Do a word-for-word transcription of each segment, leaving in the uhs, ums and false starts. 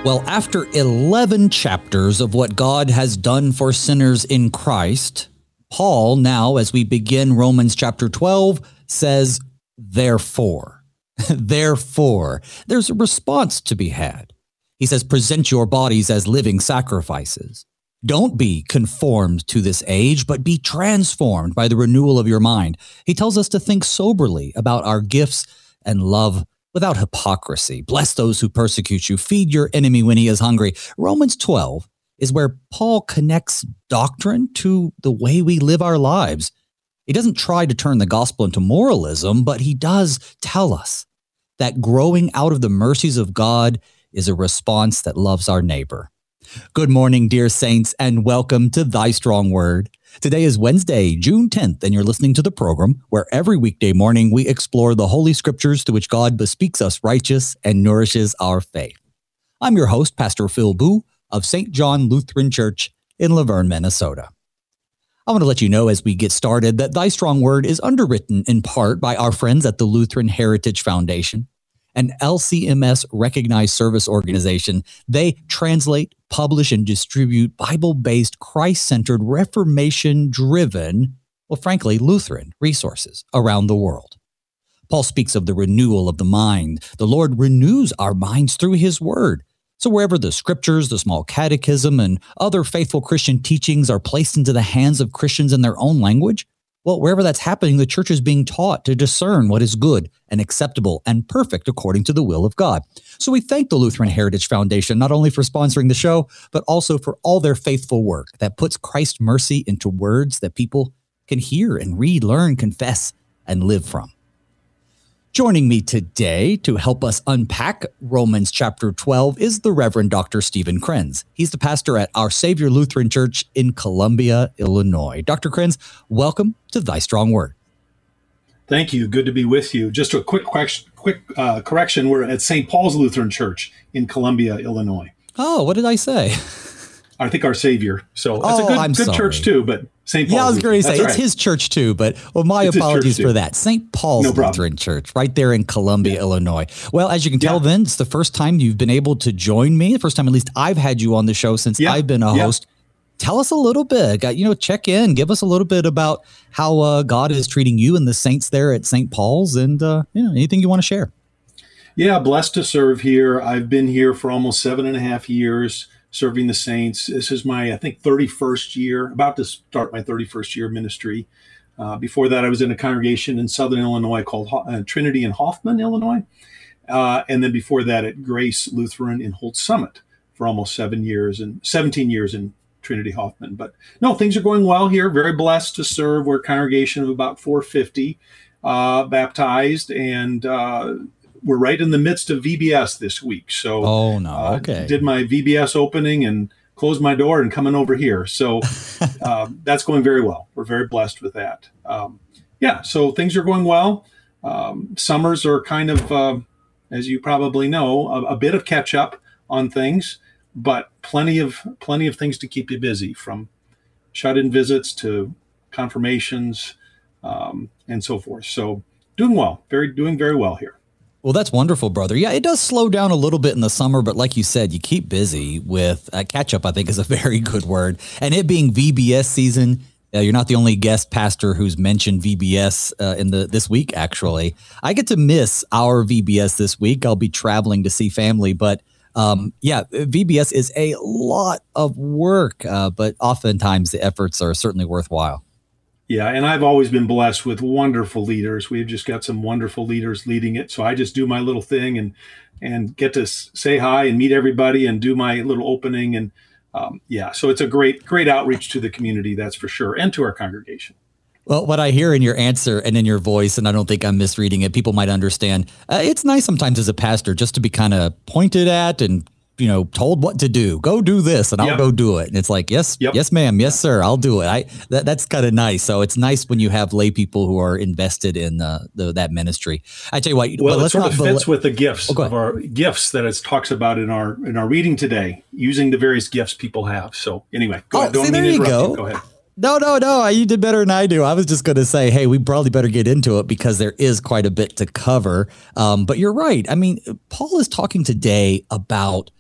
Well, after eleven chapters of what God has done for sinners in Christ, Paul now, as we begin Romans chapter twelve, says, therefore, therefore, there's a response to be had. He says, present your bodies as living sacrifices. Don't be conformed to this age, but be transformed by the renewal of your mind. He tells us to think soberly about our gifts and love without hypocrisy. Bless those who persecute you. Feed your enemy when he is hungry. Romans twelve is where Paul connects doctrine to the way we live our lives. He doesn't try to turn the gospel into moralism, but he does tell us that growing out of the mercies of God is a response that loves our neighbor. Good morning, dear saints, and welcome to Thy Strong Word. Today is Wednesday, June tenth, and you're listening to the program where every weekday morning we explore the Holy Scriptures through which God bespeaks us righteous and nourishes our faith. I'm your host, Pastor Phil Boo of Saint John Lutheran Church in Laverne, Minnesota. I want to let you know as we get started that Thy Strong Word is underwritten in part by our friends at the Lutheran Heritage Foundation, an L C M S-recognized service organization. They translate, publish, and distribute Bible-based, Christ-centered, Reformation-driven, well, frankly, Lutheran resources around the world. Paul speaks of the renewal of the mind. The Lord renews our minds through His Word. So wherever the Scriptures, the Small Catechism, and other faithful Christian teachings are placed into the hands of Christians in their own language, well, wherever that's happening, the church is being taught to discern what is good and acceptable and perfect according to the will of God. So we thank the Lutheran Heritage Foundation not only for sponsoring the show, but also for all their faithful work that puts Christ's mercy into words that people can hear and read, learn, confess, and live from. Joining me today to help us unpack Romans chapter twelve is the Reverend Doctor Stephen Krenz. He's the pastor at Our Savior Lutheran Church in Columbia, Illinois. Doctor Krenz, welcome to Thy Strong Word. Thank you. Good to be with you. Just a quick quick uh, correction. We're at Saint Paul's Lutheran Church in Columbia, Illinois. Oh, what did I say? I think Our Savior. So that's oh, a good, I'm good sorry. church too, but Saint Paul's. Yeah, I was going to say, That's it's right. his church too, but well, my It's apologies for for that. Saint Paul's No Lutheran Church, right there in Columbia, Yeah. Illinois. Well, as you can tell, Yeah. then, it's the first time you've been able to join me, the first time at least I've had you on the show since Yeah. I've been a Yeah. host. Tell us a little bit, you know, check in, give us a little bit about how uh, God is treating you and the saints there at Saint Paul's, and uh, you know, anything you want to share. Yeah, blessed to serve here. I've been here for almost seven and a half years, serving the saints. This is my, I think, thirty-first year, about to start my thirty-first year of ministry. Uh, before that, I was in a congregation in Southern Illinois called uh, Trinity in Hoffman, Illinois. Uh, and then before that at Grace Lutheran in Holt Summit for almost seven years and seventeen years in Trinity Hoffman. But no, things are going well here. Very blessed to serve. We're a congregation of about four hundred fifty uh, baptized, and uh, we're right in the midst of V B S this week. So Oh, no. uh, Okay. did my V B S opening and closed my door and coming over here. So uh, that's going very well. We're very blessed with that. Um, yeah, so things are going well. Um, summers are kind of, uh, as you probably know, a, a bit of catch up on things, but plenty of plenty of things to keep you busy, from shut-in visits to confirmations um, and so forth. So doing well, very doing very well here. Well, that's wonderful, brother. Yeah, it does slow down a little bit in the summer, but like you said, you keep busy with uh, catch up, I think is a very good word. And it being V B S season, uh, you're not the only guest pastor who's mentioned V B S uh, in the this week, actually. I get to miss our V B S this week. I'll be traveling to see family, but um, yeah, V B S is a lot of work, uh, but oftentimes the efforts are certainly worthwhile. Yeah, and I've always been blessed with wonderful leaders. We've just got some wonderful leaders leading it. So I just do my little thing and and get to s- say hi and meet everybody and do my little opening. And um, yeah, so it's a great, great outreach to the community, that's for sure, and to our congregation. Well, what I hear in your answer and in your voice, and I don't think I'm misreading it, people might understand, uh, it's nice sometimes as a pastor just to be kind of pointed at and, you know, told what to do. Go do this and I'll Yep. go do it. And it's like, yes, Yep. yes, ma'am. Yes, sir. I'll do it. I that, That's kind of nice. So it's nice when you have lay people who are invested in uh, the, that ministry. I tell you what, Well, but it let's sort not of bel- fits with the gifts Oh, go of our gifts that it talks about in our in our reading today, using the various gifts people have. So anyway, go Oh, ahead. Don't see, mean there to you interrupt go. you. Go ahead. No, no, no. You did better than I do. I was just going to say, hey, we probably better get into it because there is quite a bit to cover. Um, but you're right. I mean, Paul is talking today about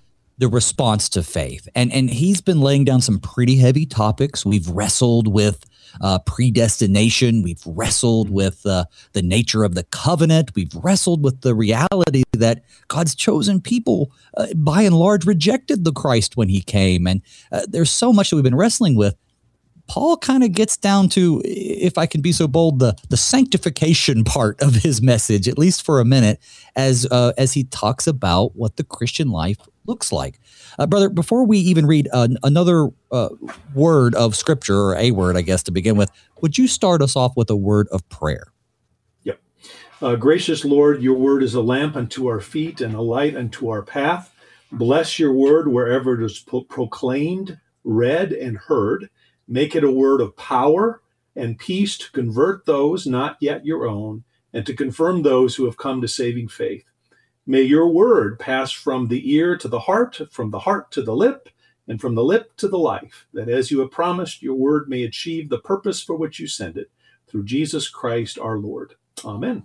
the response to faith. And, and he's been laying down some pretty heavy topics. We've wrestled with uh, predestination. We've wrestled with uh, the nature of the covenant. We've wrestled with the reality that God's chosen people, uh, by and large, rejected the Christ when he came. And uh, there's so much that we've been wrestling with. Paul kind of gets down to, if I can be so bold, the, the sanctification part of his message, at least for a minute, as uh, as he talks about what the Christian life looks like. Uh, brother, before we even read uh, another uh, word of Scripture, or a word, I guess, to begin with, would you start us off with a word of prayer? Yep. Uh, gracious Lord, your word is a lamp unto our feet and a light unto our path. Bless your word wherever it is pro- proclaimed, read, and heard. Make it a word of power and peace to convert those not yet your own, and to confirm those who have come to saving faith. May your word pass from the ear to the heart, from the heart to the lip, and from the lip to the life, that as you have promised, your word may achieve the purpose for which you sent it, through Jesus Christ our Lord. Amen.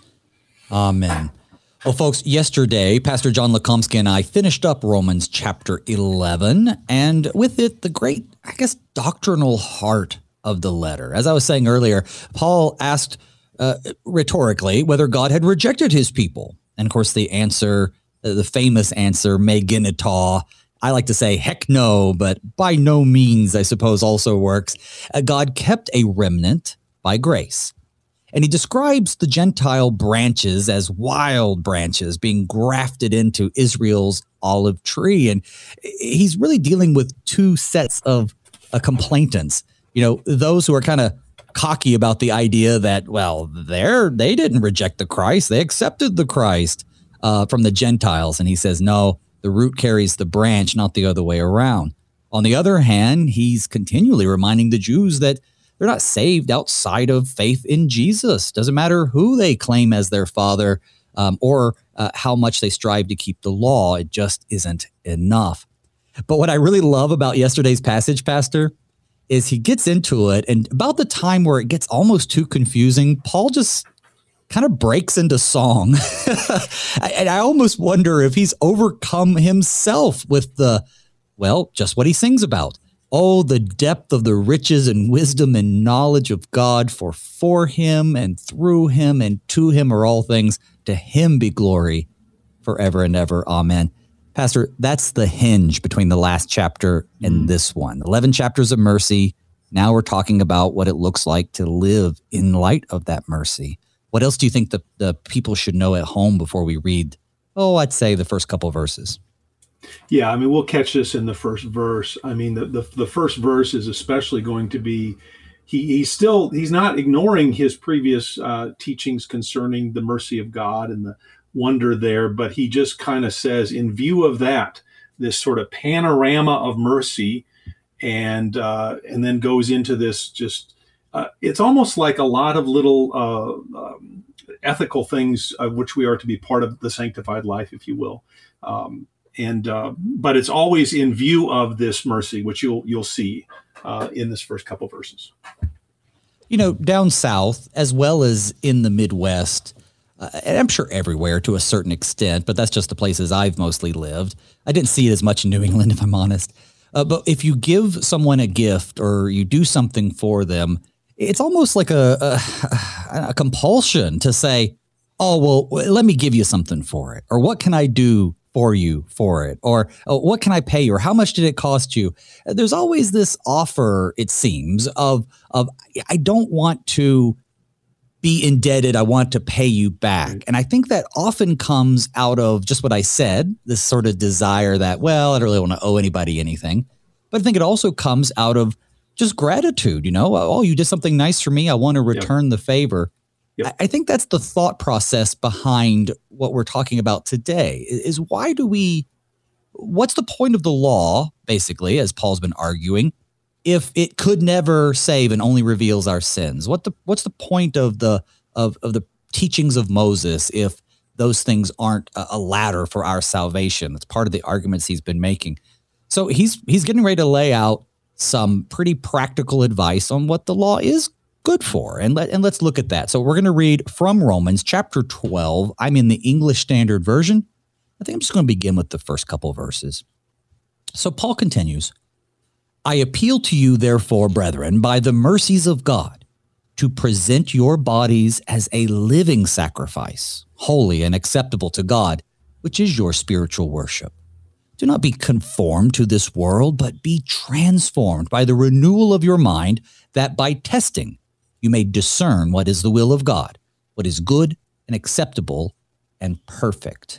Amen. Well, folks, yesterday, Pastor John Lekomsky and I finished up Romans chapter eleven, and with it, the great, I guess, doctrinal heart of the letter. As I was saying earlier, Paul asked uh, rhetorically whether God had rejected his people. And of course, the answer, uh, the famous answer, me genita, I like to say, heck no, but by no means, I suppose, also works. Uh, God kept a remnant by grace. And he describes the Gentile branches as wild branches being grafted into Israel's olive tree. And he's really dealing with two sets of uh, complainants. You know, those who are kind of cocky about the idea that, well, they're, they didn't reject the Christ. They accepted the Christ uh, from the Gentiles. And he says, no, the root carries the branch, not the other way around. On the other hand, he's continually reminding the Jews that they're not saved outside of faith in Jesus. Doesn't matter who they claim as their father um, or uh, how much they strive to keep the law. It just isn't enough. But what I really love about yesterday's passage, Pastor, is he gets into it, and about the time where it gets almost too confusing, Paul just kind of breaks into song. And I almost wonder if he's overcome himself with the, well, just what he sings about. Oh, the depth of the riches and wisdom and knowledge of God, for for him and through him and to him are all things. To him be glory forever and ever. Amen. Pastor, that's the hinge between the last chapter and mm. this one. eleven chapters of mercy. Now we're talking about what it looks like to live in light of that mercy. What else do you think the, the people should know at home before we read, oh, I'd say the first couple verses? Yeah, I mean, we'll catch this in the first verse. I mean, the, the, the first verse is especially going to be, he he's still, he's not ignoring his previous uh, teachings concerning the mercy of God and the wonder there, but he just kind of says, in view of that, this sort of panorama of mercy, and uh, and then goes into this just, uh, it's almost like a lot of little uh, um, ethical things of which we are to be part of the sanctified life, if you will. Um, And uh, but it's always in view of this mercy, which you'll you'll see uh, in this first couple verses. You know, down south as well as in the Midwest, uh, and I'm sure everywhere to a certain extent, but that's just the places I've mostly lived. I didn't see it as much in New England, if I'm honest. Uh, but if you give someone a gift or you do something for them, it's almost like a, a, a compulsion to say, "Oh, well, let me give you something for it," or "What can I do for you for it?" Or oh, "What can I pay you?" Or "How much did it cost you?" There's always this offer, it seems, of of I don't want to be indebted. I want to pay you back. And I think that often comes out of just what I said, this sort of desire that, well, I don't really want to owe anybody anything. But I think it also comes out of just gratitude, you know, oh, you did something nice for me. I want to return yep. the favor. Yep. I think that's the thought process behind what we're talking about today is why do we, what's the point of the law, basically, as Paul's been arguing, if it could never save and only reveals our sins? What the, what's the point of the, of, of the teachings of Moses if those things aren't a, a ladder for our salvation? That's part of the arguments he's been making. So he's, he's getting ready to lay out some pretty practical advice on what the law is good for. And let, and let's look at that. So we're going to read from Romans chapter twelve. I'm in the English Standard Version. I think I'm just going to begin with the first couple of verses. So Paul continues, I appeal to you, therefore, brethren, by the mercies of God, to present your bodies as a living sacrifice, holy and acceptable to God, which is your spiritual worship. Do not be conformed to this world, but be transformed by the renewal of your mind, that by testing you may discern what is the will of God, what is good and acceptable and perfect.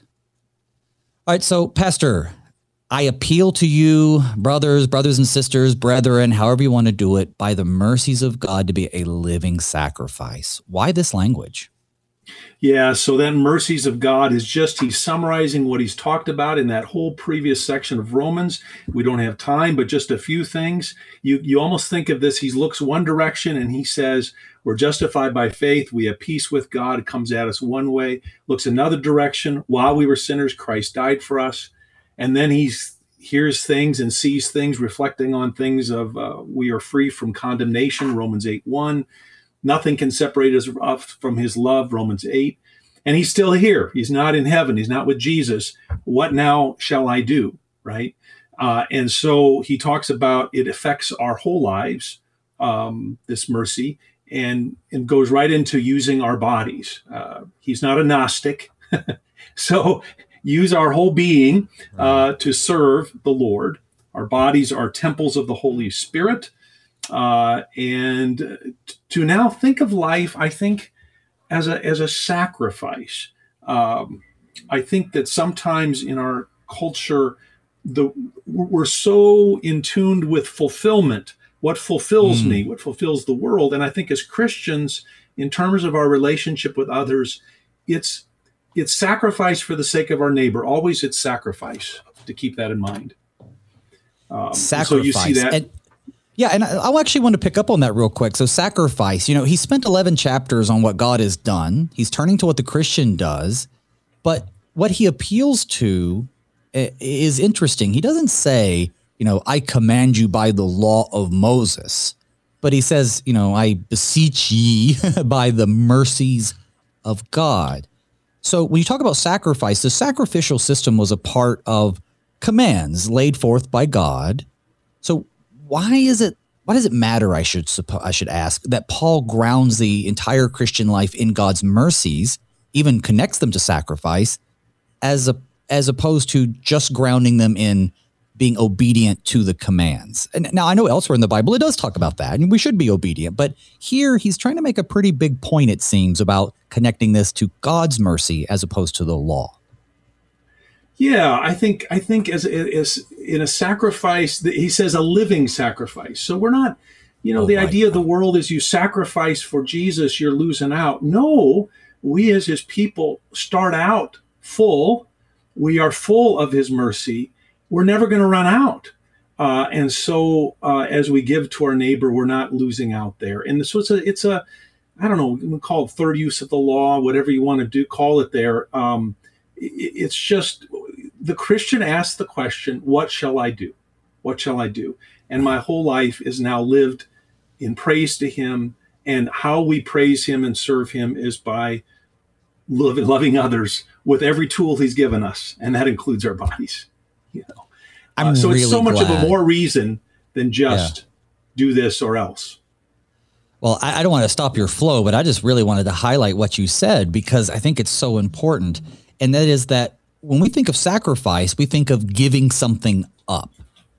All right, so Pastor, I appeal to you, brothers, brothers and sisters, brethren, however you want to do it, by the mercies of God to be a living sacrifice. Why this language? Yeah, so that mercies of God is just, he's summarizing what he's talked about in that whole previous section of Romans. We don't have time, but just a few things. You you almost think of this, he looks one direction and he says, we're justified by faith, we have peace with God, it comes at us one way. Looks another direction, while we were sinners, Christ died for us. And then he hears things and sees things, reflecting on things of uh, we are free from condemnation, Romans eight one. Nothing can separate us from his love, Romans eight. And he's still here. He's not in heaven. He's not with Jesus. What now shall I do, right? Uh, and so he talks about it affects our whole lives, um, this mercy, and, and goes right into using our bodies. Uh, he's not a Gnostic. So use our whole being uh, to serve the Lord. Our bodies are temples of the Holy Spirit. Uh, and to now think of life, I think, as a as a sacrifice. Um, I think that sometimes in our culture, the we're so in tune with fulfillment. What fulfills mm. me? What fulfills the world? And I think as Christians, in terms of our relationship with others, it's it's sacrifice for the sake of our neighbor. Always, it's sacrifice. To keep that in mind. Um, sacrifice. So you see that. And- Yeah, and I actually want to pick up on that real quick. So sacrifice, you know, he spent eleven chapters on what God has done. He's turning to what the Christian does. But what he appeals to is interesting. He doesn't say, you know, I command you by the law of Moses. But he says, you know, I beseech ye by the mercies of God. So when you talk about sacrifice, the sacrificial system was a part of commands laid forth by God. So Why is it? Why does it matter? I should suppo- I should ask that Paul grounds the entire Christian life in God's mercies, even connects them to sacrifice, as a as opposed to just grounding them in being obedient to the commands. And now I know elsewhere in the Bible it does talk about that, and we should be obedient. But here he's trying to make a pretty big point, it seems, about connecting this to God's mercy as opposed to the law. Yeah, I think I think as as in a sacrifice, he says a living sacrifice. So we're not, you know, oh, the idea God. of the world is you sacrifice for Jesus, you're losing out. No, we as his people start out full. We are full of his mercy. We're never going to run out. Uh, and so uh, as we give to our neighbor, we're not losing out there. And so it's a, it's a I don't know, we can call it third use of the law, whatever you want to do, call it there. Um, it, it's just... The Christian asks the question, what shall I do? What shall I do? And my whole life is now lived in praise to him. And how we praise him and serve him is by love, loving others with every tool he's given us. And that includes our bodies. You know, I'm uh, so really it's so much glad. of a more reason than just yeah. do this or else. Well, I, I don't want to stop your flow, but I just really wanted to highlight what you said, because I think it's so important. And that is that when we think of sacrifice, we think of giving something up.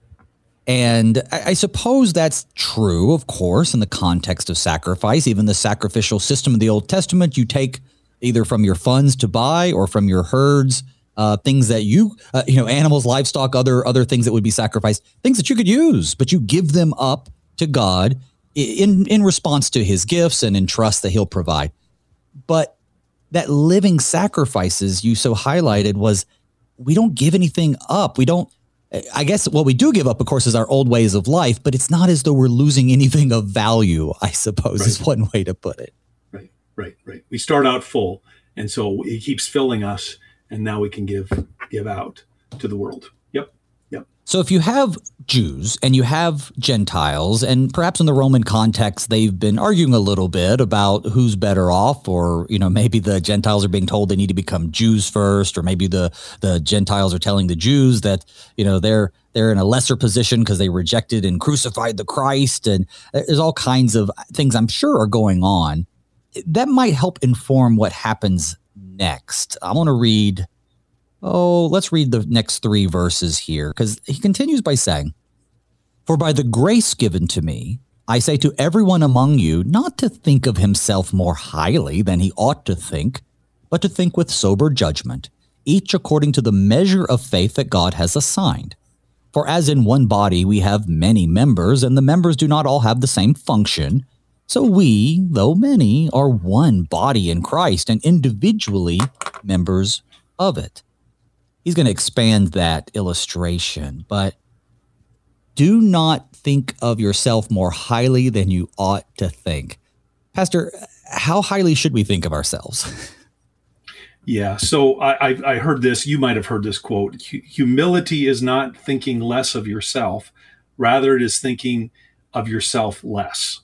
And I, I suppose that's true, of course, in the context of sacrifice. Even the sacrificial system of the Old Testament, you take either from your funds to buy or from your herds, uh, things that you, uh, you know, animals, livestock, other other things that would be sacrificed, things that you could use, but you give them up to God in, in response to his gifts and in trust that he'll provide. But that living sacrifices you so highlighted was, we don't give anything up. We don't, I guess what we do give up, of course, is our old ways of life, but it's not as though we're losing anything of value, I suppose, right. is one way to put it. Right, right, right. We start out full, and so he keeps filling us, and now we can give give out to the world. Yep. Yep. So if you have Jews and you have Gentiles, and perhaps in the Roman context, they've been arguing a little bit about who's better off, or, you know, maybe the Gentiles are being told they need to become Jews first, or maybe the, the Gentiles are telling the Jews that, you know, they're, they're in a lesser position because they rejected and crucified the Christ. And there's all kinds of things I'm sure are going on that might help inform what happens next. I want to read Oh, let's read the next three verses here, because he continues by saying, "For by the grace given to me, I say to everyone among you not to think of himself more highly than he ought to think, but to think with sober judgment, each according to the measure of faith that God has assigned. For as in one body we have many members, and the members do not all have the same function, so we, though many, are one body in Christ, and individually members of it." He's going to expand that illustration, but do not think of yourself more highly than you ought to think. Pastor, how highly should we think of ourselves? Yeah, so I, I, I heard this, you might have heard this quote: humility is not thinking less of yourself, rather it is thinking of yourself less.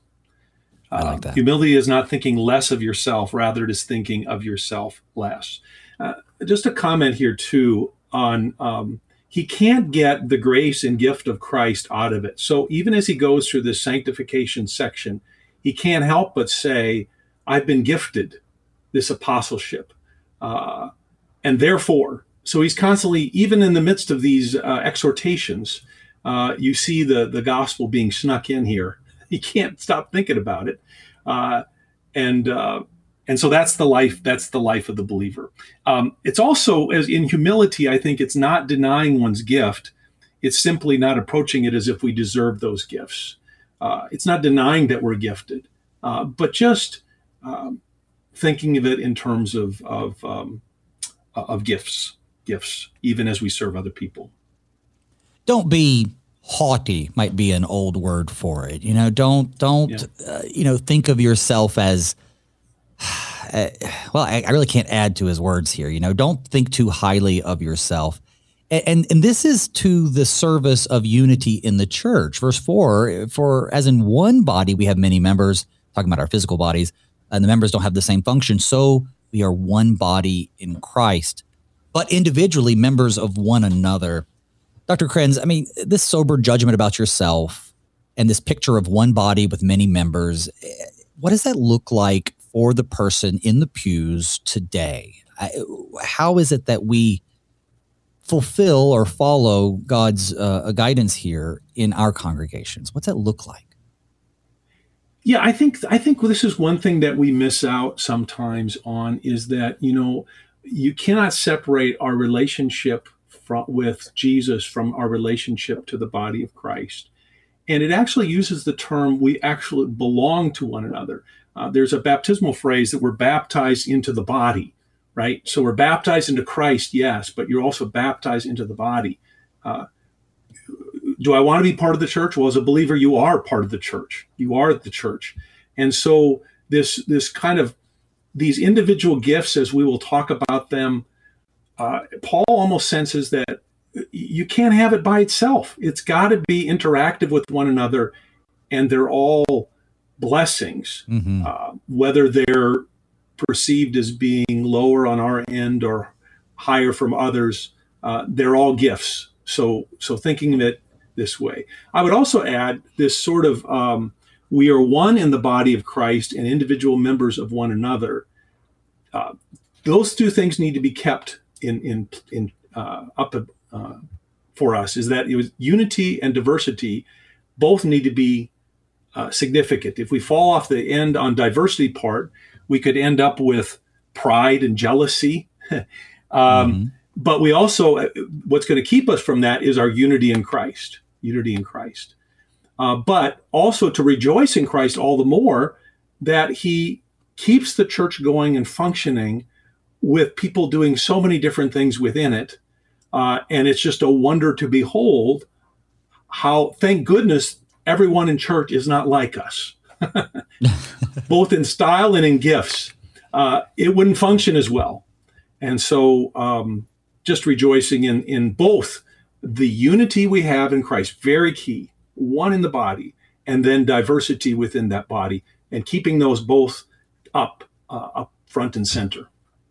I like that. Uh, humility is not thinking less of yourself, rather it is thinking of yourself less. Uh, just a comment here too on um, he can't get the grace and gift of Christ out of it. So even as he goes through this sanctification section, he can't help but say, I've been gifted this apostleship. Uh, and therefore, so he's constantly, even in the midst of these uh, exhortations, uh, you see the, the gospel being snuck in here. He can't stop thinking about it. Uh, and uh, And so that's the life, that's the life of the believer. Um, it's also, as in humility, I think it's not denying one's gift. It's simply not approaching it as if we deserve those gifts. Uh, it's not denying that we're gifted, uh, but just um, thinking of it in terms of, of, um, of gifts, gifts, even as we serve other people. Don't be haughty, might be an old word for it. You know, don't, don't, yeah. uh, you know, think of yourself as, Uh, well, I, I really can't add to his words here. You know, don't think too highly of yourself. And, and, and this is to the service of unity in the church. Verse four, for as in one body we have many members, talking about our physical bodies, and the members don't have the same function, so we are one body in Christ, but individually members of one another. Doctor Krenz, I mean, this sober judgment about yourself and this picture of one body with many members, what does that look like for the person in the pews today? I, how is it that we fulfill or follow God's uh, guidance here in our congregations? What's that look like? Yeah, I think I think this is one thing that we miss out sometimes on, is that, you know, you cannot separate our relationship from, with Jesus from our relationship to the body of Christ. And it actually uses the term, we actually belong to one another. Uh, there's a baptismal phrase that we're baptized into the body, right? So we're baptized into Christ, yes, but you're also baptized into the body. Uh, do I want to be part of the church? Well, as a believer, you are part of the church. You are the church. And so this, this kind of, these individual gifts, as we will talk about them, uh, Paul almost senses that you can't have it by itself. It's got to be interactive with one another, and they're all blessings, mm-hmm. uh, whether they're perceived as being lower on our end or higher from others. Uh, they're all gifts. So, so thinking of it this way, I would also add this sort of um, we are one in the body of Christ and individual members of one another. Uh, those two things need to be kept in in in uh, up uh, for us. Is that it was unity and diversity both need to be Uh, significant. If we fall off the end on diversity part, we could end up with pride and jealousy. um, mm-hmm. But we also, what's going to keep us from that is our unity in Christ, unity in Christ. Uh, but also to rejoice in Christ all the more that he keeps the church going and functioning with people doing so many different things within it. Uh, and it's just a wonder to behold how, thank goodness, everyone in church is not like us, both in style and in gifts. Uh, it wouldn't function as well. And so um, just rejoicing in, in both the unity we have in Christ, very key, one in the body, and then diversity within that body, and keeping those both up, uh, up front and center.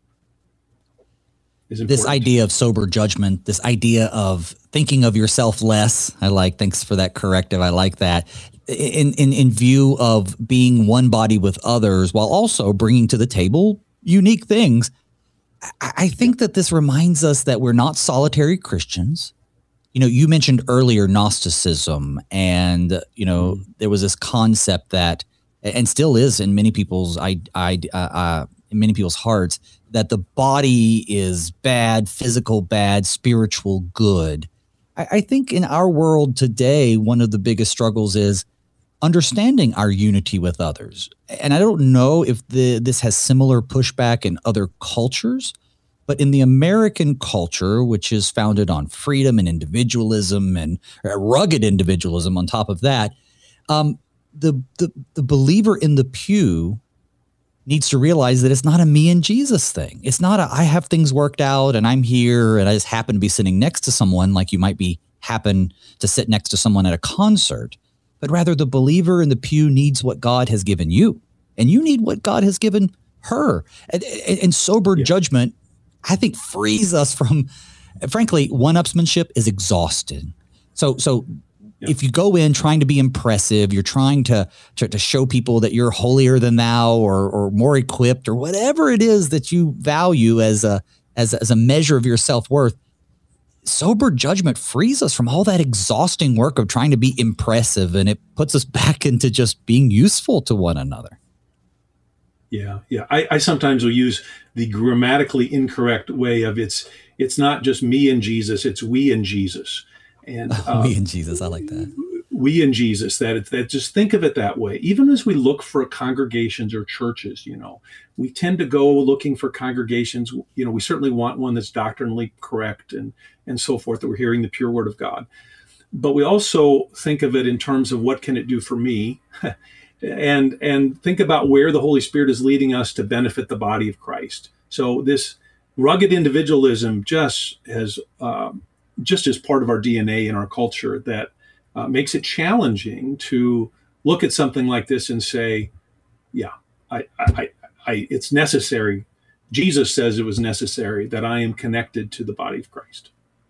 This idea of sober judgment, this idea of thinking of yourself less, I like, thanks for that corrective, I like that, in, in, in view of being one body with others while also bringing to the table unique things. I, I think that this reminds us that we're not solitary Christians. You know, you mentioned earlier Gnosticism, and, you know, mm. there was this concept that, and still is in many people's, I, I, uh, uh, in many people's hearts, that the body is bad, physical bad, spiritual good. I, I think in our world today, one of the biggest struggles is understanding our unity with others. And I don't know if the, this has similar pushback in other cultures, but in the American culture, which is founded on freedom and individualism and rugged individualism on top of that, um, the, the, the believer in the pew needs to realize that it's not a me and Jesus thing. It's not a, I have things worked out and I'm here and I just happen to be sitting next to someone, like you might be happen to sit next to someone at a concert, but rather the believer in the pew needs what God has given you, and you need what God has given her. And, and, and sober yeah. judgment, I think, frees us from, frankly, one-upsmanship is exhausted. So, so yeah. if you go in trying to be impressive, you're trying to, to to show people that you're holier than thou, or or more equipped, or whatever it is that you value as a as as a measure of your self-worth. Sober judgment frees us from all that exhausting work of trying to be impressive, and it puts us back into just being useful to one another. Yeah, yeah. I, I sometimes will use the grammatically incorrect way of it's it's not just me and Jesus, it's we and Jesus. And uh, we and Jesus, I like that. We and Jesus, that it's that just think of it that way. Even as we look for congregations or churches, you know, we tend to go looking for congregations. You know, we certainly want one that's doctrinally correct and and so forth, that we're hearing the pure word of God. But we also think of it in terms of what can it do for me? and and think about where the Holy Spirit is leading us to benefit the body of Christ. So this rugged individualism just has um, just as part of our D N A in our culture that uh, makes it challenging to look at something like this and say, yeah, I, I, I, it's necessary. Jesus says it was necessary that I am connected to the body of Christ.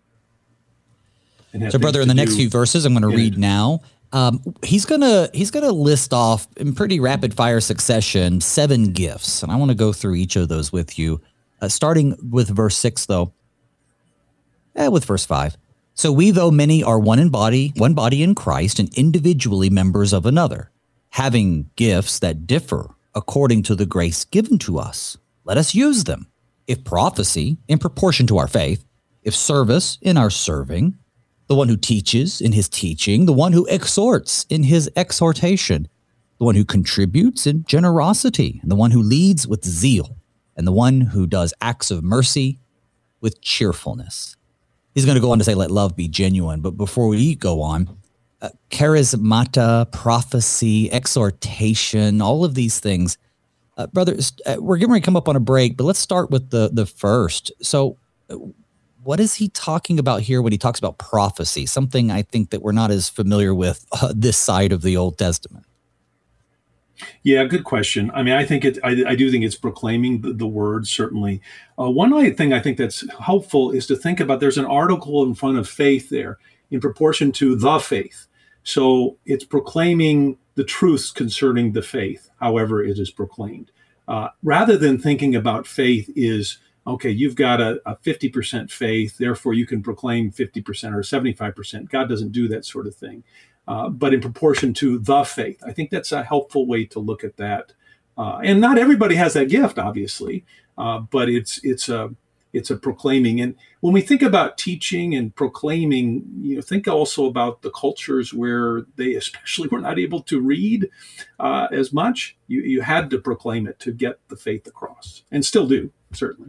So, brother, in the next few verses, I'm going to read now. Um, he's gonna he's gonna list off in pretty rapid fire succession seven gifts, and I want to go through each of those with you, uh, starting with verse six, though. Eh, with verse five. So we, though many, are one in body, one body in Christ, and individually members of another, having gifts that differ according to the grace given to us. Let us use them. If prophecy, in proportion to our faith; if service, in our serving; the one who teaches, in his teaching; the one who exhorts, in his exhortation; the one who contributes, in generosity; and the one who leads, with zeal; and the one who does acts of mercy, with cheerfulness. He's going to go on to say, let love be genuine. But before we go on, uh, charismata, prophecy, exhortation, all of these things. Uh, brothers, uh, we're getting ready to come up on a break, but let's start with the, the first. So uh, what is he talking about here when he talks about prophecy? Something I think that we're not as familiar with uh, this side of the Old Testament. Yeah, good question. I mean, I think it. I, I do think it's proclaiming the, the word, certainly. Uh, one thing I think that's helpful is to think about, there's an article in front of faith there in proportion to the faith. So it's proclaiming the truths concerning the faith, however it is proclaimed. Uh, rather than thinking about faith is, okay, you've got a, a fifty percent faith, therefore you can proclaim fifty percent or seventy-five percent. God doesn't do that sort of thing. Uh, but in proportion to the faith. I think that's a helpful way to look at that. Uh, and not everybody has that gift, obviously, uh, but it's it's a it's a proclaiming. And when we think about teaching and proclaiming, you know, think also about the cultures where they especially were not able to read uh, as much. You you had to proclaim it to get the faith across, and still do, certainly.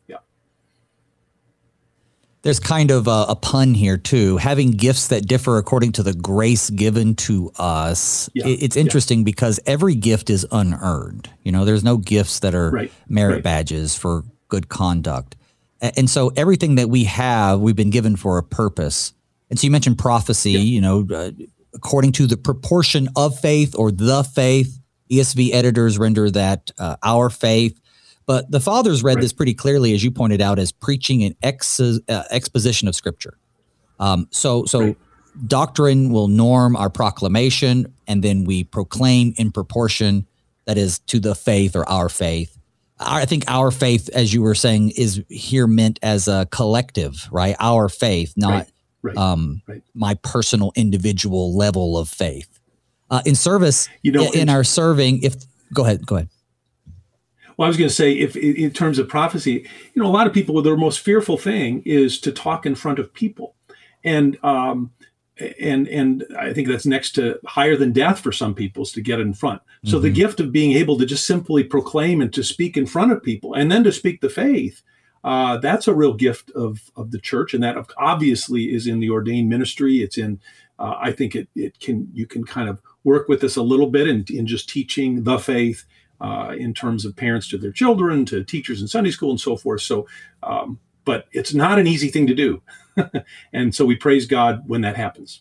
There's kind of a, a pun here, too. Having gifts that differ according to the grace given to us. Yeah, it, it's interesting yeah. because every gift is unearned. You know, there's no gifts that are right, merit right. badges for good conduct. And so everything that we have, we've been given for a purpose. And so you mentioned prophecy, yeah. you know, uh, according to the proportion of faith or the faith. E S V editors render that uh, our faith. But the fathers read right. this pretty clearly, as you pointed out, as preaching an ex- uh, exposition of Scripture. Um, so so right. doctrine will norm our proclamation, and then we proclaim in proportion, that is, to the faith or our faith. I think our faith, as you were saying, is here meant as a collective, right? Our faith, not right. Right. Um, right. my personal individual level of faith. Uh, in service, you know, in our serving, if go ahead, go ahead. Well, I was going to say, if in terms of prophecy, you know, a lot of people, their most fearful thing is to talk in front of people, and um, and and I think that's next to higher than death for some people is to get in front. So mm-hmm. the gift of being able to just simply proclaim and to speak in front of people, and then to speak the faith, uh, that's a real gift of of the church, and that obviously is in the ordained ministry. It's in, uh, I think it it can you can kind of work with this a little bit in, in just teaching the faith uh, in terms of parents to their children, to teachers in Sunday school and so forth. So, um, but it's not an easy thing to do. And so we praise God when that happens.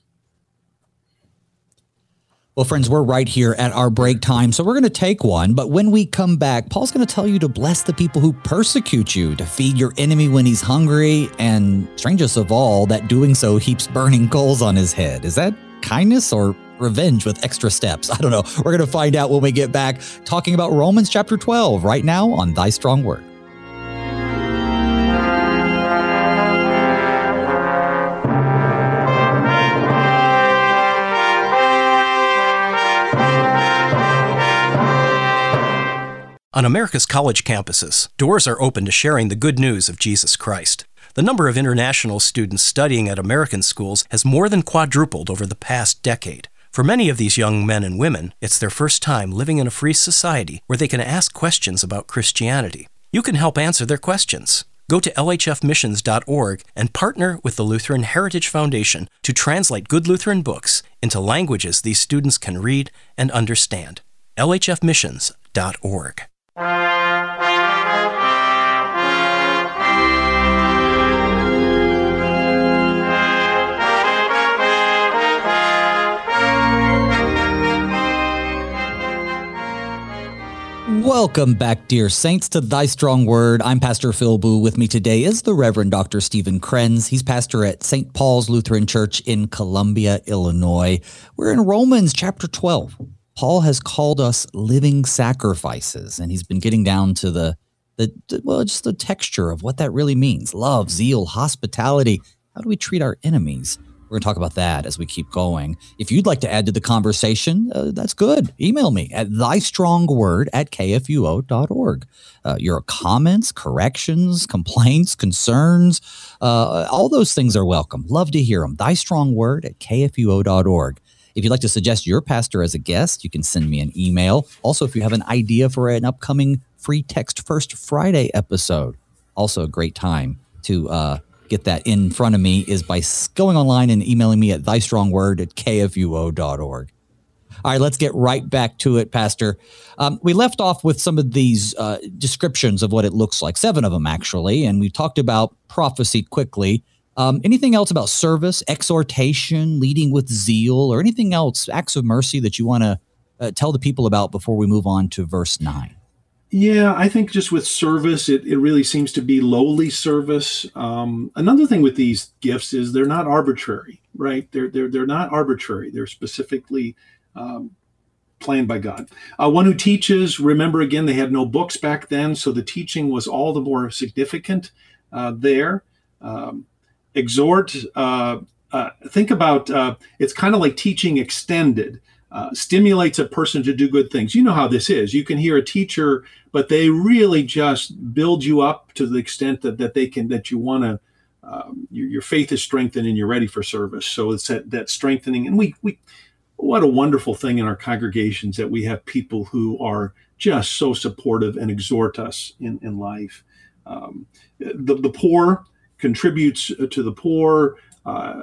Well, friends, we're right here at our break time, so we're going to take one. But when we come back, Paul's going to tell you to bless the people who persecute you, to feed your enemy when he's hungry, and strangest of all, that doing so heaps burning coals on his head. Is that kindness or revenge with extra steps? I don't know. We're going to find out when we get back, talking about Romans chapter twelve right now on Thy Strong Word. On America's college campuses, doors are open to sharing the good news of Jesus Christ. The number of international students studying at American schools has more than quadrupled over the past decade. For many of these young men and women, it's their first time living in a free society where they can ask questions about Christianity. You can help answer their questions. Go to L H F missions dot org and partner with the Lutheran Heritage Foundation to translate good Lutheran books into languages these students can read and understand. L H F missions dot org. Welcome back, dear saints, to Thy Strong Word. I'm Pastor Phil Boo. With me today is the Reverend Doctor Stephen Krenz. He's pastor at Saint Paul's Lutheran Church in Columbia, Illinois. We're in Romans chapter twelve. Paul has called us living sacrifices, and he's been getting down to the, the, the well, just the texture of what that really means. Love, zeal, hospitality. How do we treat our enemies? We're going to talk about that as we keep going. If you'd like to add to the conversation, uh, that's good. Email me at thystrongword at k f u o dot org. Uh, your comments, corrections, complaints, concerns, uh, all those things are welcome. Love to hear them. thystrongword at k f u o dot org. If you'd like to suggest your pastor as a guest, you can send me an email. Also, if you have an idea for an upcoming Free Text First Friday episode, also a great time to uh, get that in front of me is by going online and emailing me at thystrongword at k f u o dot org. All right, let's get right back to it, Pastor. Um, we left off with some of these uh, descriptions of what it looks like, seven of them actually, and we talked about prophecy quickly. Um, anything else about service, exhortation, leading with zeal, or anything else, acts of mercy that you want to uh, tell the people about before we move on to verse nine? Yeah, I think just with service, it, it really seems to be lowly service. Um, another thing with these gifts is they're not arbitrary, right? They're they're they're not arbitrary. They're specifically um, planned by God. Uh, one who teaches, remember again, they had no books back then, so the teaching was all the more significant uh, there. Um, exhort, uh, uh, think about, uh, it's kind of like teaching extended. Uh, stimulates a person to do good things. You know how this is. You can hear a teacher, but they really just build you up to the extent that, that they can, that you want to, um, your, your faith is strengthened and you're ready for service. So it's that, that strengthening. And we, we, what a wonderful thing in our congregations that we have people who are just so supportive and exhort us in, in life. Um, the, the poor contributes to the poor uh,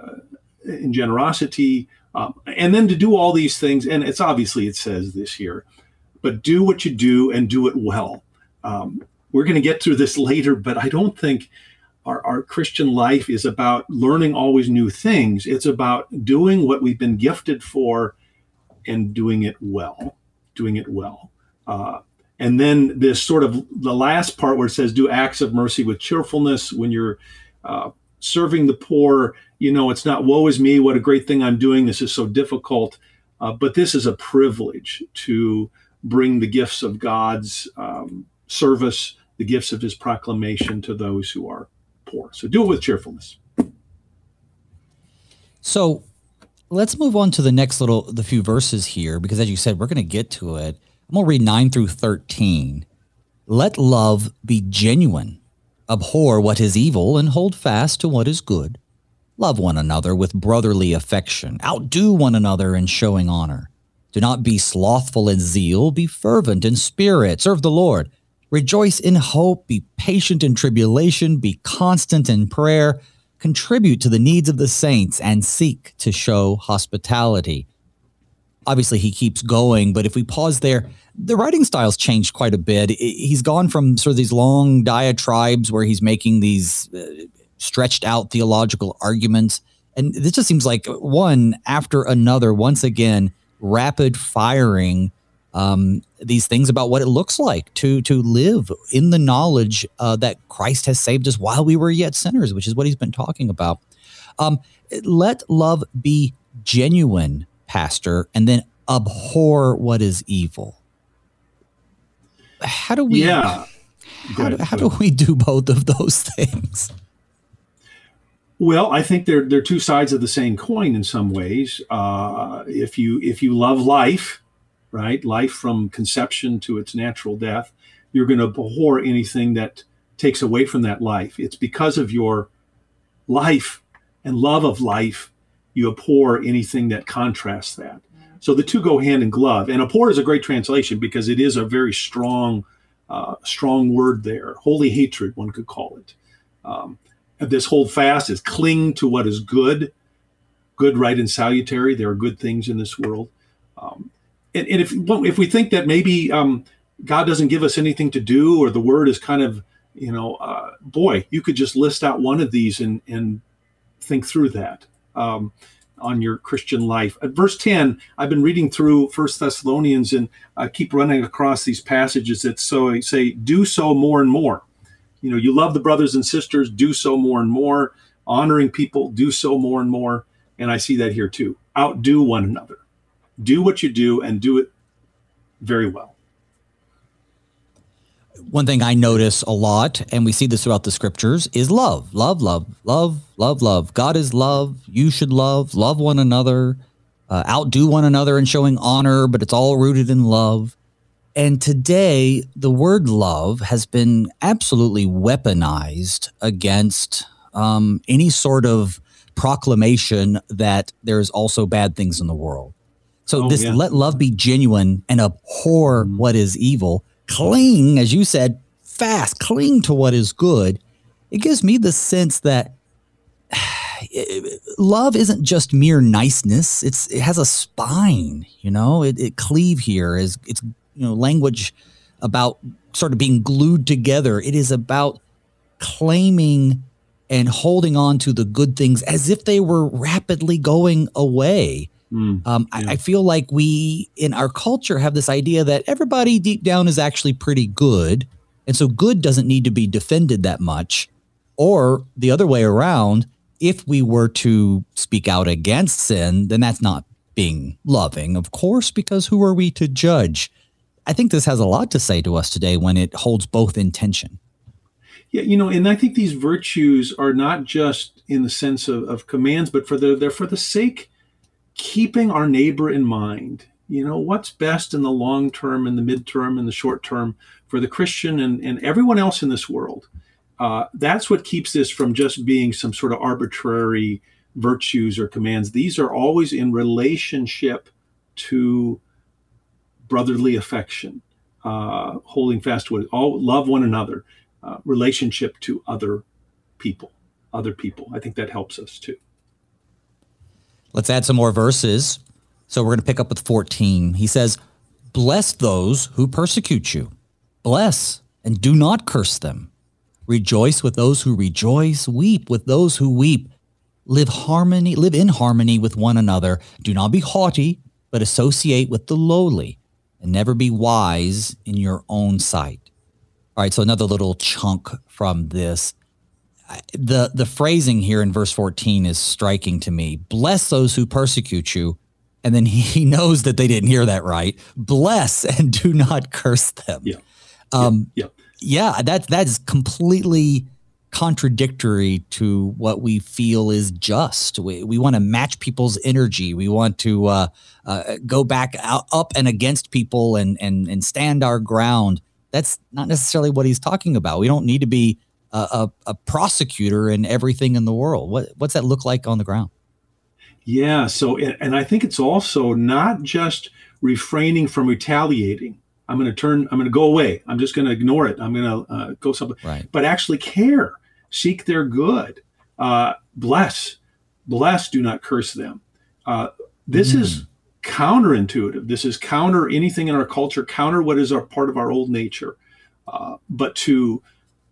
in generosity. Um, and then to do all these things, and it's obviously it says this here, but do what you do and do it well. Um, we're going to get through this later, but I don't think our, our Christian life is about learning always new things. It's about doing what we've been gifted for and doing it well, doing it well. Uh, and then this sort of the last part where it says, do acts of mercy with cheerfulness. When you're uh, serving the poor, you know, it's not woe is me, what a great thing I'm doing. This is so difficult. Uh, but this is a privilege to bring the gifts of God's um, service, the gifts of his proclamation to those who are poor. So do it with cheerfulness. So let's move on to the next little, the few verses here, because as you said, we're going to get to it. I'm going to read nine through thirteen. Let love be genuine. Abhor what is evil and hold fast to what is good. Love one another with brotherly affection. Outdo one another in showing honor. Do not be slothful in zeal. Be fervent in spirit. Serve the Lord. Rejoice in hope. Be patient in tribulation. Be constant in prayer. Contribute to the needs of the saints and seek to show hospitality. Obviously, he keeps going, but if we pause there, the writing style's changed quite a bit. He's gone from sort of these long diatribes where he's making these uh, stretched out theological arguments. And this just seems like one after another, once again, rapid firing um, these things about what it looks like to to live in the knowledge uh, that Christ has saved us while we were yet sinners, which is what he's been talking about. Um, let love be genuine, Pastor, and then abhor what is evil. How do we? Yeah. How, do, how do we do both of those things? Well, I think they're they're two sides of the same coin in some ways. Uh, if you if you love life, right, life from conception to its natural death, you're going to abhor anything that takes away from that life. It's because of your life and love of life, you abhor anything that contrasts that. So the two go hand in glove. And abhor is a great translation because it is a very strong, uh, strong word there. Holy hatred, one could call it. Um, this hold fast is cling to what is good, good, right, and salutary. There are good things in this world. Um, and, and if if we think that maybe um, God doesn't give us anything to do, or the word is kind of, you know, uh, boy, you could just list out one of these and, and think through that. Um, on your Christian life. At verse ten, I've been reading through First Thessalonians and I keep running across these passages that so say, do so more and more. You know, you love the brothers and sisters, do so more and more. Honoring people, do so more and more. And I see that here too. Outdo one another. Do what you do and do it very well. One thing I notice a lot, and we see this throughout the scriptures, is love, love, love, love, love, love. God is love. You should love, love one another, uh, outdo one another in showing honor, but it's all rooted in love. And today, the word love has been absolutely weaponized against um, any sort of proclamation that there's also bad things in the world. So oh, this yeah. let love be genuine and abhor mm-hmm. what is evil. Cling, as you said, fast, cling to what is good. It gives me the sense that love isn't just mere niceness. It's it has a spine, you know. It, it cleave here is it's you know language about sort of being glued together. It is about claiming and holding on to the good things as if they were rapidly going away. Mm, um, yeah. I, I feel like we in our culture have this idea that everybody deep down is actually pretty good. And so good doesn't need to be defended that much. Or the other way around, if we were to speak out against sin, then that's not being loving, of course, because who are we to judge? I think this has a lot to say to us today when it holds both in tension. Yeah, you know, and I think these virtues are not just in the sense of, of commands, but for the, they're for the sake keeping our neighbor in mind. You know, what's best in the long term, in the midterm, in the short term for the Christian and, and everyone else in this world. Uh, that's what keeps this from just being some sort of arbitrary virtues or commands. These are always in relationship to brotherly affection, uh, holding fast to it, all love one another, uh, relationship to other people, other people. I think that helps us too. Let's add some more verses. So we're going to pick up with fourteen. He says, bless those who persecute you. Bless and do not curse them. Rejoice with those who rejoice, weep with those who weep. Live harmony, live in harmony with one another. Do not be haughty, but associate with the lowly, and never be wise in your own sight. All right, so another little chunk from this. The the phrasing here in verse fourteen is striking to me. Bless those who persecute you. And then he knows that they didn't hear that right. Bless and do not curse them. Yeah. Um, yeah. Yeah, that, that's completely contradictory to what we feel is just. We, we want to match people's energy. We want to uh, uh, go back out, up and against people and, and, and stand our ground. That's not necessarily what he's talking about. We don't need to be a, a, a prosecutor in everything in the world. What, what's that look like on the ground? Yeah. So, and I think it's also not just refraining from retaliating. I'm going to turn, I'm going to go away. I'm just going to ignore it. I'm going to uh, go somewhere, right. But actually care, seek their good, uh, bless, bless, do not curse them. Uh, this mm. is counterintuitive. This is counter anything in our culture, counter what is our part of our old nature. Uh, but to,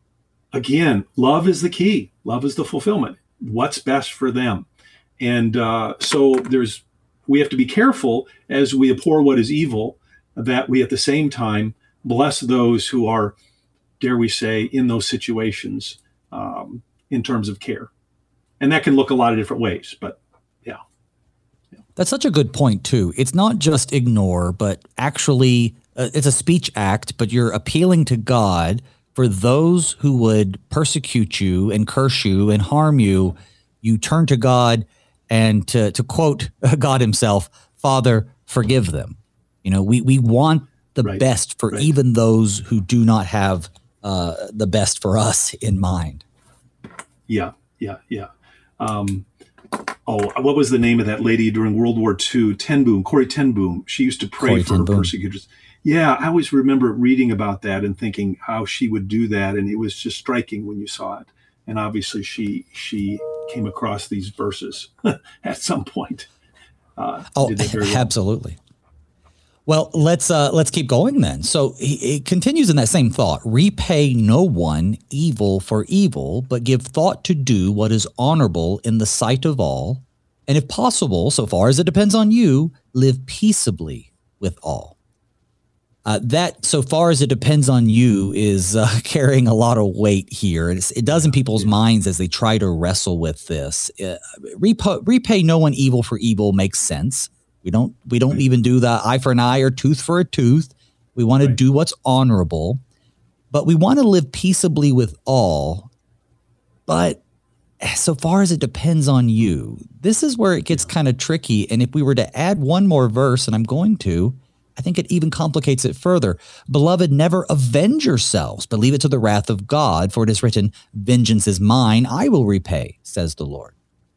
again, love is the key. Love is the fulfillment. What's best for them. And uh, so there's, we have to be careful as we abhor what is evil, that we at the same time bless those who are, dare we say, in those situations um, in terms of care. And that can look a lot of different ways, but yeah. yeah. That's such a good point too. It's not just ignore, but actually uh, it's a speech act, but you're appealing to God for those who would persecute you and curse you and harm you. You turn to God and to, to quote God himself, Father, forgive them. You know, we, we want the right. best for right. even those who do not have uh, the best for us in mind. Yeah, yeah, yeah. Um, oh, what was the name of that lady during World War Two? Ten Boom, Corrie Ten Boom. She used to pray Corrie for her persecutors. Yeah, I always remember reading about that and thinking how she would do that, and it was just striking when you saw it. And obviously, she she came across these verses at some point. Uh, oh, did that very well. Absolutely. Well, let's uh, let's keep going then. So it continues in that same thought. Repay no one evil for evil, but give thought to do what is honorable in the sight of all. And if possible, so far as it depends on you, live peaceably with all. Uh, that, so far as it depends on you, is uh, carrying a lot of weight here. It's, it does in people's yeah. minds as they try to wrestle with this. Uh, repay, repay no one evil for evil makes sense. We don't we don't right. even do the eye for an eye or tooth for a tooth. We want right. to do what's honorable, but we want to live peaceably with all. But so far as it depends on you, this is where it gets kind of tricky. And if we were to add one more verse, and I'm going to, I think it even complicates it further. Beloved, never avenge yourselves, but leave it to the wrath of God, for it is written, vengeance is mine, I will repay, says the Lord.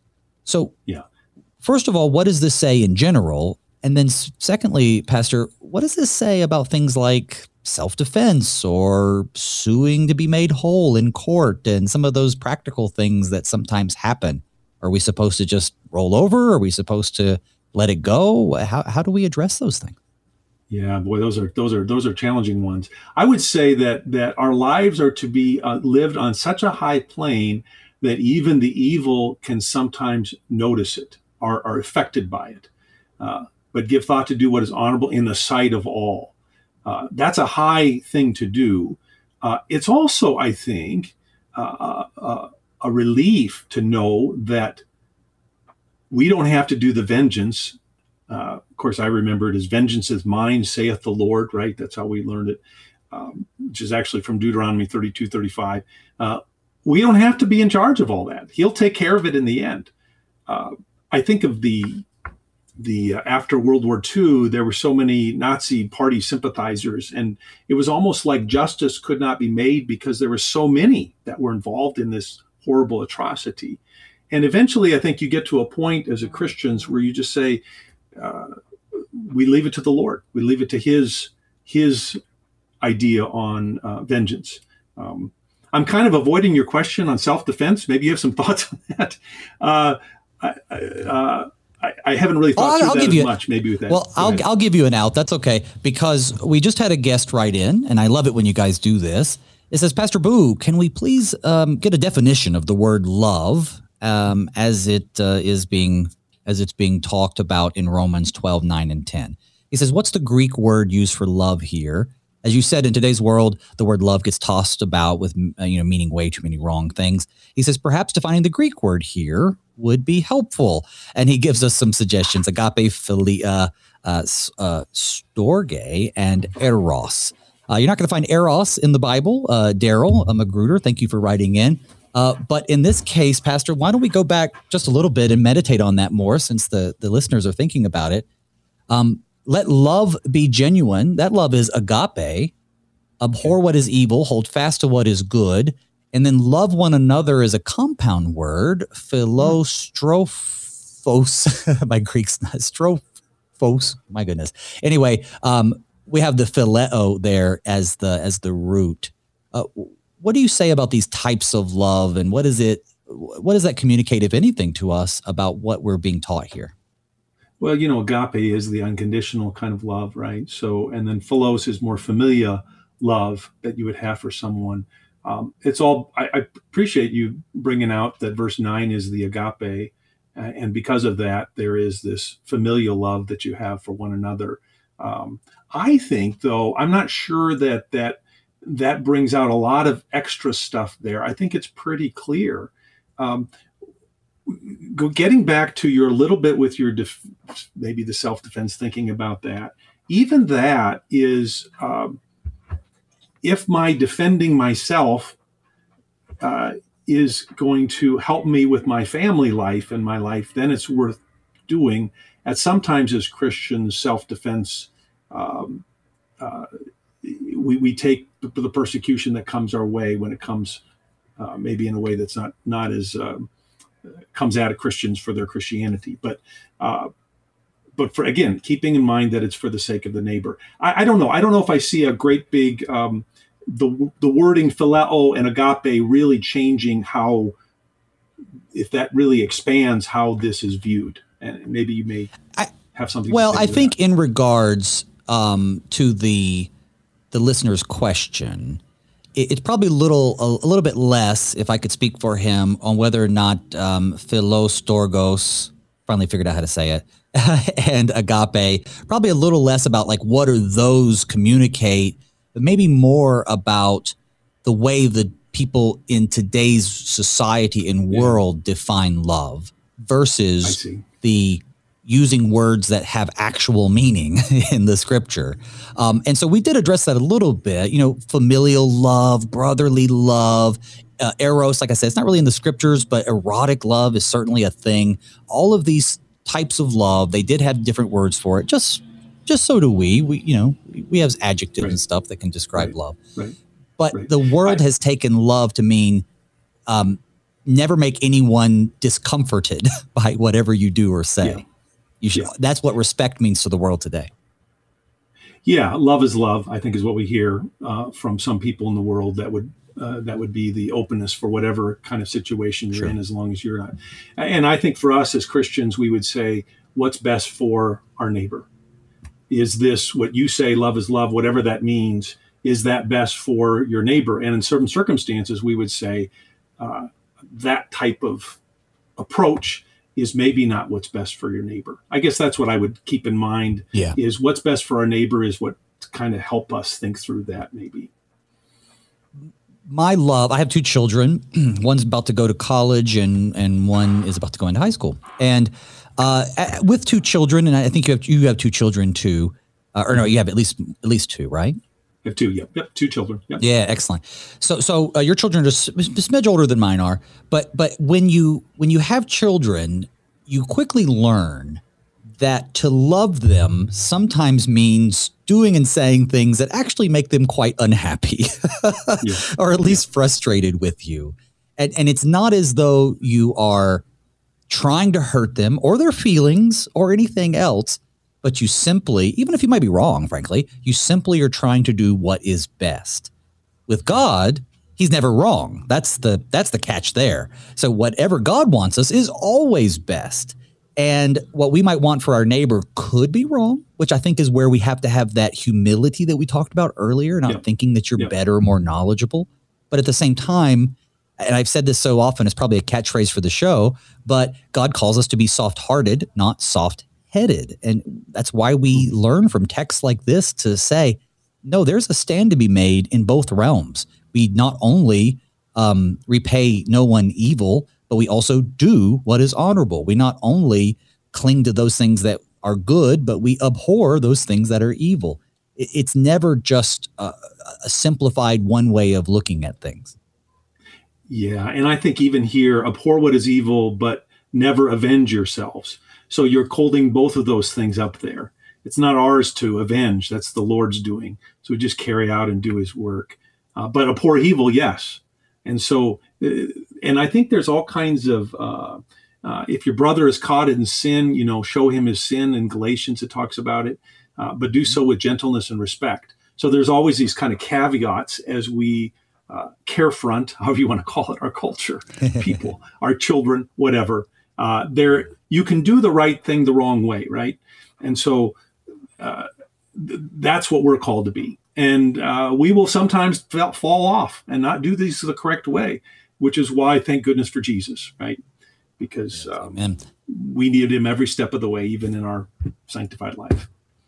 So yeah. First of all, what does this say in general? And then secondly, Pastor, what does this say about things like self-defense or suing to be made whole in court and some of those practical things that sometimes happen? Are we supposed to just roll over? Are we supposed to let it go? How how do we address those things? Yeah, boy, those are those are those are challenging ones. I would say that that our lives are to be uh, lived on such a high plane that even the evil can sometimes notice it. Are, are affected by it, uh, but give thought to do what is honorable in the sight of all. Uh, that's a high thing to do. Uh, it's also, I think, uh, uh, a relief to know that we don't have to do the vengeance. Uh, of course, I remember it as vengeance is mine, saith the Lord, right? That's how we learned it, um, which is actually from Deuteronomy thirty-two, thirty-five. Uh, we don't have to be in charge of all that. He'll take care of it in the end. Uh, I think of the the uh, after World War Two, there were so many Nazi party sympathizers, and it was almost like justice could not be made because there were so many that were involved in this horrible atrocity. And eventually, I think you get to a point as a Christians where you just say, uh, we leave it to the Lord. We leave it to his, his idea on uh, vengeance. Um, I'm kind of avoiding your question on self-defense. Maybe you have some thoughts on that. Uh, I, uh, I, I haven't really thought well, through I'll that give as you, much, maybe with that. Well, I'll, I'll give you an out. That's okay. Because we just had a guest write in, and I love it when you guys do this. It says, Pastor Boo, can we please um, get a definition of the word love um, as it uh, is being as it's being talked about in Romans twelve, nine, and ten? He says, what's the Greek word used for love here? As you said, in today's world, the word love gets tossed about with, uh, you know, meaning way too many wrong things. He says, perhaps defining the Greek word here would be helpful. And he gives us some suggestions: agape, philia, uh, uh, storge, and eros. Uh, you're not going to find eros in the Bible. Uh, Daryl uh, Magruder, thank you for writing in. Uh, but in this case, Pastor, why don't we go back just a little bit and meditate on that more, since the, the listeners are thinking about it. Um, Let love be genuine. That love is agape. Abhor what is evil. Hold fast to what is good. And then love one another is a compound word. Philostraphos. My Greek's not strophos. My goodness. Anyway, um, we have the phileo there as the as the root. Uh, what do you say about these types of love, and what is it? What does that communicate, if anything, to us about what we're being taught here? Well, you know, agape is the unconditional kind of love, right? So, and then philos is more familiar love that you would have for someone. Um, it's all, I, I appreciate you bringing out that verse nine is the agape. Uh, and because of that, there is this familial love that you have for one another. Um, I think, though, I'm not sure that that that brings out a lot of extra stuff there. I think it's pretty clear. Um, Go getting back to your little bit with your def, maybe the self-defense thinking about that. Even that is, um, if my defending myself uh, is going to help me with my family life and my life, then it's worth doing. And sometimes as Christians, self-defense, um, uh, we, we take the, the persecution that comes our way when it comes uh, maybe in a way that's not not as um, comes out of Christians for their Christianity, but uh, but for again, keeping in mind that it's for the sake of the neighbor. I, I don't know. I don't know if I see a great big um, the the wording phileo and agape really changing how, if that really expands how this is viewed. And maybe you may I, have something. Well, to say I to think that. in regards um, to the the listener's question, it's probably a little a, a little bit less, if I could speak for him, on whether or not um, philostorgos, finally figured out how to say it, and agape, probably a little less about like what are those communicate, but maybe more about the way that people in today's society and world yeah. define love versus the using words that have actual meaning in the scripture. Um, and so we did address that a little bit, you know, familial love, brotherly love, uh, eros, like I said, it's not really in the scriptures, but erotic love is certainly a thing. All of these types of love, they did have different words for it. Just, just so do we, we, you know, we have adjectives right. and stuff that can describe right. love, right. but right. the world I, has taken love to mean, um, never make anyone discomforted by whatever you do or say. Yeah. You should, yeah. That's what respect means to the world today. Yeah, love is love, I think, is what we hear uh, from some people in the world. That would uh, that would be the openness for whatever kind of situation you're sure. in, as long as you're not. And I think for us as Christians, we would say, what's best for our neighbor? Is this what you say, love is love, whatever that means, is that best for your neighbor? And in certain circumstances, we would say uh, that type of approach is maybe not what's best for your neighbor. I guess that's what I would keep in mind. Yeah. Is what's best for our neighbor is what kind of help us think through that maybe. My love, I have two children. One's about to go to college and and one is about to go into high school. And uh, with two children, and I think you have you have two children too, uh, or no, you have at least at least two, right? I have two, yep, yep, two children. Yep. Yeah, excellent. So, so uh, your children are just a smidge older than mine are, but but when you when you have children, you quickly learn that to love them sometimes means doing and saying things that actually make them quite unhappy, yeah. or at least yeah. frustrated with you, and and it's not as though you are trying to hurt them or their feelings or anything else. But you simply, even if you might be wrong, frankly, you simply are trying to do what is best. With God, he's never wrong. That's the that's the catch there. So whatever God wants us is always best. And what we might want for our neighbor could be wrong, which I think is where we have to have that humility that we talked about earlier, not yeah. thinking that you're yeah. better, more knowledgeable. But at the same time, and I've said this so often, it's probably a catchphrase for the show, but God calls us to be soft-hearted, not soft-headed. And that's why we learn from texts like this to say, no, there's a stand to be made in both realms. We not only um, repay no one evil, but we also do what is honorable. We not only cling to those things that are good, but we abhor those things that are evil. It's never just a, a simplified one way of looking at things. Yeah, and I think even here, abhor what is evil, but never avenge yourselves. So you're holding both of those things up there. It's not ours to avenge. That's the Lord's doing. So we just carry out and do his work. Uh, but abhor evil, yes. And so, uh, and I think there's all kinds of, uh, uh, if your brother is caught in sin, you know, show him his sin. In Galatians, it talks about it, uh, but do so with gentleness and respect. So there's always these kind of caveats as we uh, carefront, however you want to call it, our culture, people, our children, whatever. Uh, there, you can do the right thing the wrong way, right? And so uh, th- that's what we're called to be. And uh, we will sometimes f- fall off and not do these the correct way, which is why, thank goodness for Jesus, right? Because yes, um, we needed him every step of the way, even in our sanctified life.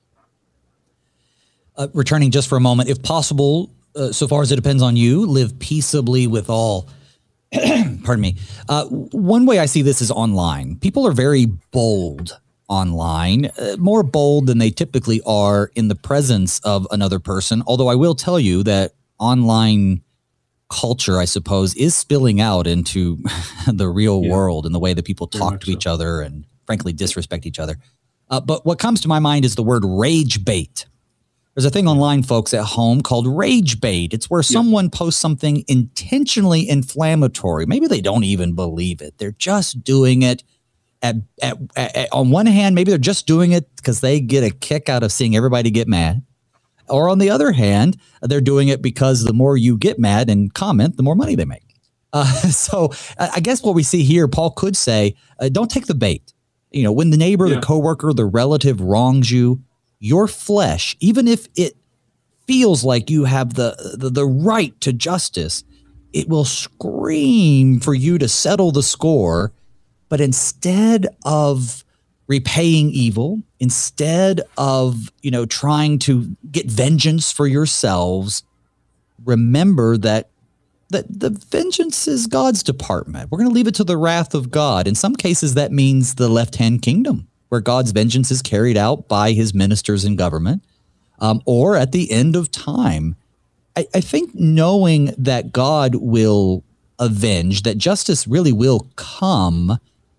Uh, returning just for a moment, if possible, uh, so far as it depends on you, live peaceably with all. Pardon me. Uh, one way I see this is online. People are very bold online, uh, more bold than they typically are in the presence of another person. Although I will tell you that online culture, I suppose, is spilling out into the real yeah. world and the way that people talk to so. each other and frankly disrespect each other. Uh, but what comes to my mind is the word rage bait. There's a thing online, folks, at home called rage bait. It's where someone yeah. posts something intentionally inflammatory. Maybe they don't even believe it. They're just doing it. At, at, at, on one hand, maybe they're just doing it because they get a kick out of seeing everybody get mad. Or on the other hand, they're doing it because the more you get mad and comment, the more money they make. Uh, so I guess what we see here, Paul could say, uh, don't take the bait. You know, when the neighbor, yeah. the coworker, the relative wrongs you, your flesh, even if it feels like you have the, the, the right to justice, it will scream for you to settle the score. But instead of repaying evil, instead of, you know, trying to get vengeance for yourselves, remember that, that the vengeance is God's department. We're going to leave it to the wrath of God. In some cases, that means the left-hand kingdom, where God's vengeance is carried out by his ministers in government, um, or at the end of time. I, I think knowing that God will avenge, that justice really will come,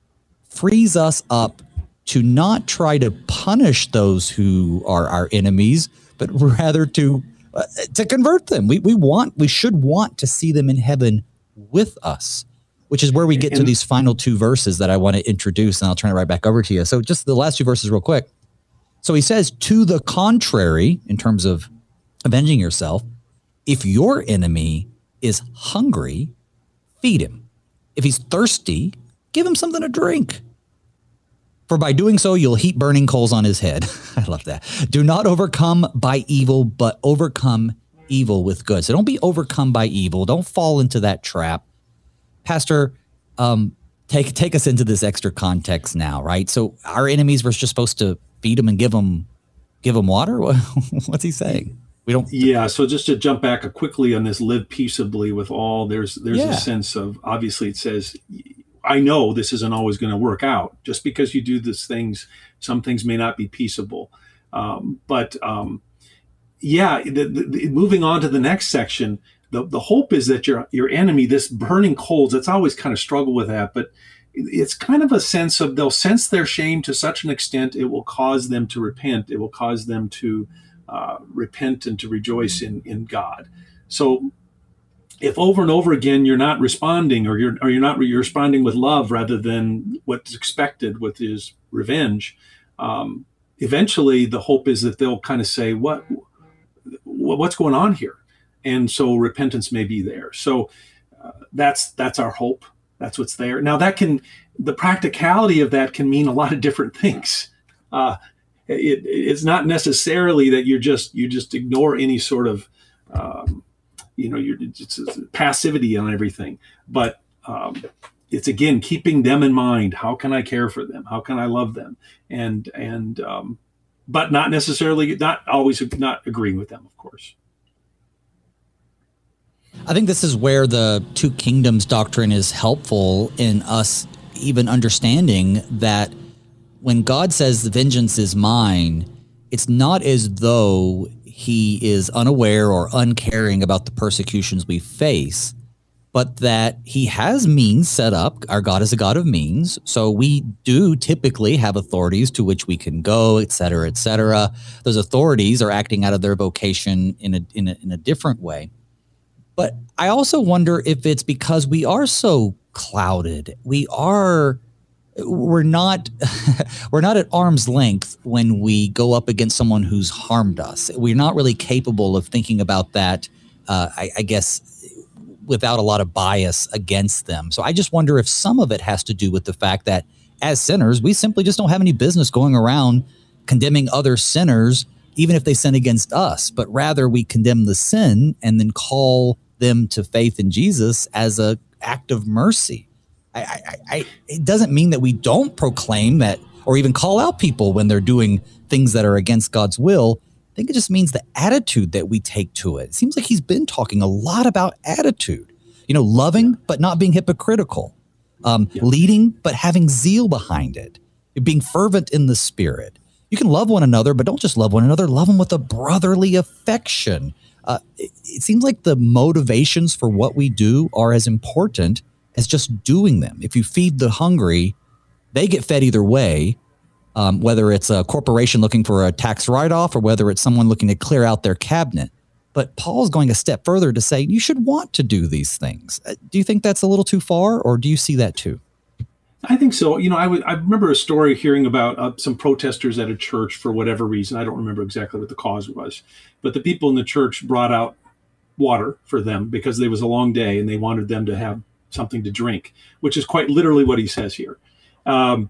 frees us up to not try to punish those who are our enemies, but rather to uh, to convert them. We we want we should want to see them in heaven with us, which is where we get to these final two verses that I want to introduce, and I'll turn it right back over to you. So just the last two verses real quick. So he says, to the contrary, in terms of avenging yourself, if your enemy is hungry, feed him. If he's thirsty, give him something to drink. For by doing so, you'll heap burning coals on his head. I love that. Do not overcome by evil, but overcome evil with good. So don't be overcome by evil. Don't fall into that trap. Pastor, um, take take us into this extra context now, right? So our enemies, we're just supposed to feed them and give them give them water? What's he saying? We don't. Yeah. So just to jump back quickly on this, live peaceably with all. There's there's yeah. a sense of, obviously it says, I know this isn't always going to work out. Just because you do these things, some things may not be peaceable. Um, but um, yeah, the, the, moving on to the next section, the, the hope is that your your enemy, this burning coals, it's always kind of struggle with that, but it's kind of a sense of they'll sense their shame to such an extent it will cause them to repent. It will cause them to uh, repent and to rejoice in, in God. So if over and over again you're not responding, or you're or you're not you're responding with love rather than what's expected, with his revenge, um, eventually the hope is that they'll kind of say, "What, what's going on here?" And so repentance may be there. So uh, that's that's our hope. That's what's there. Now that can the practicality of that can mean a lot of different things. Uh, it, it's not necessarily that you're just you just ignore any sort of um, you know, you're it's, it's passivity on everything. But um, it's again keeping them in mind. How can I care for them? How can I love them? And and um, but not necessarily, not always, not agreeing with them, of course. I think this is where the two kingdoms doctrine is helpful in us even understanding that when God says the vengeance is mine, it's not as though he is unaware or uncaring about the persecutions we face, but that he has means set up. Our God is a God of means. So we do typically have authorities to which we can go, et cetera, et cetera. Those authorities are acting out of their vocation in a, in a, in a different way. But I also wonder if it's because we are so clouded. We are, we're not, we're not at arm's length when we go up against someone who's harmed us. We're not really capable of thinking about that, uh, I, I guess, without a lot of bias against them. So I just wonder if some of it has to do with the fact that as sinners, we simply just don't have any business going around condemning other sinners, even if they sin against us, but rather we condemn the sin and then call them to faith in Jesus as a act of mercy. I, I, I, it doesn't mean that we don't proclaim that or even call out people when they're doing things that are against God's will. I think it just means the attitude that we take to it. It seems like he's been talking a lot about attitude, you know, loving, yeah. but not being hypocritical, um, yeah. leading, but having zeal behind it, being fervent in the spirit. You can love one another, but don't just love one another. Love them with a brotherly affection. Uh, it, it seems like the motivations for what we do are as important as just doing them. If you feed the hungry, they get fed either way, um, whether it's a corporation looking for a tax write-off or whether it's someone looking to clear out their cabinet. But Paul's going a step further to say you should want to do these things. Uh, do you think that's a little too far, or do you see that too? I think so. You know, I, w- I remember a story hearing about uh, some protesters at a church for whatever reason. I don't remember exactly what the cause was, but the people in the church brought out water for them because it was a long day and they wanted them to have something to drink, which is quite literally what he says here. Um,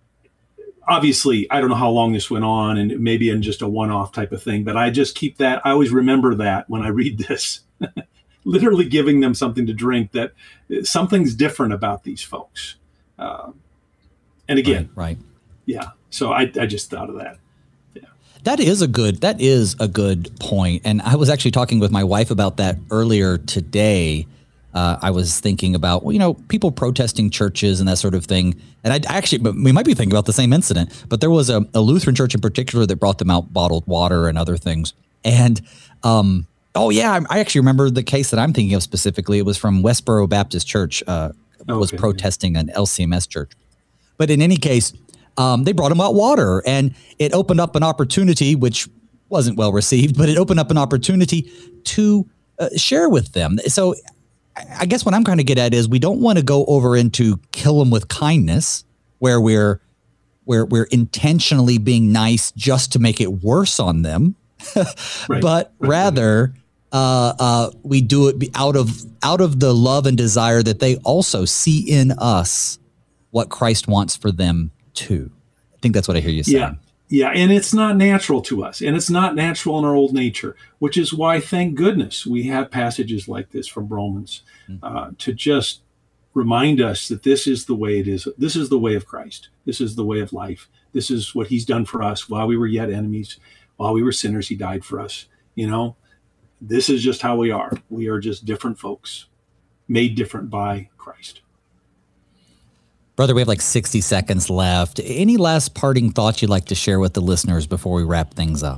obviously, I don't know how long this went on and maybe in just a one-off type of thing, but I just keep that. I always remember that when I read this, literally giving them something to drink, that something's different about these folks. Uh, and again, right, right. Yeah. So I, I just thought of that. Yeah. That is a good, that is a good point. And I was actually talking with my wife about that earlier today. Uh, I was thinking about, well, you know, people protesting churches and that sort of thing. And I actually, but we might be thinking about the same incident, but there was a, a Lutheran church in particular that brought them out bottled water and other things. And, um, oh yeah, I, I actually remember the case that I'm thinking of specifically. It was from Westboro Baptist Church, uh, Oh, was okay, protesting yeah. an L C M S church. But in any case, um, they brought him out water, and it opened up an opportunity, which wasn't well received, but it opened up an opportunity to uh, share with them. So I guess what I'm trying to get at is we don't want to go over into kill them with kindness, where we're, where we're intentionally being nice just to make it worse on them, right. but rather... Uh, uh, we do it out of out of the love and desire that they also see in us what Christ wants for them too. I think that's what I hear you saying. Yeah, yeah, and it's not natural to us, and it's not natural in our old nature, which is why, thank goodness, we have passages like this from Romans uh, to just remind us that this is the way it is. This is the way of Christ. This is the way of life. This is what he's done for us while we were yet enemies, while we were sinners. He died for us. You know. This is just how we are. We are just different folks, made different by Christ. Brother, we have like sixty seconds left. Any last parting thoughts you'd like to share with the listeners before we wrap things up?